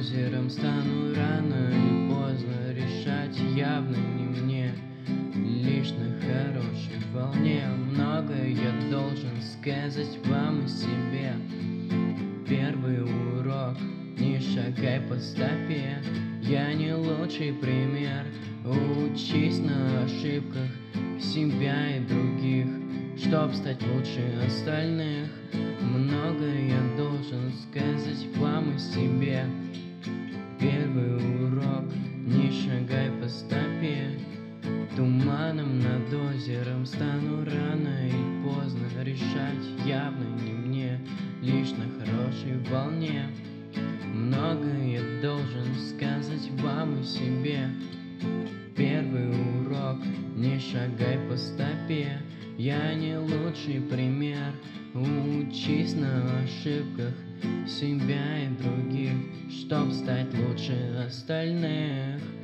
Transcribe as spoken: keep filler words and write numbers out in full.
озером стану рано или поздно решать, явно не мне, лишь на хорошей волне. Многое я должен сказать вам о себе. Первый урок: не шагай по стопе. Я не лучший пример, учись на ошибках себя и других, чтоб стать лучше остальных. Многое я должен сказать вам о себе. Первый урок: не шагай по стопе. Туманом над озером стану рано или поздно решать, явно не мне, лишь на хорошей волне. Многое я должен сказать вам о себе. Первый урок: не шагай по стопе. Я не лучший пример, учись на ошибках себя и других, чтоб стать лучше остальных.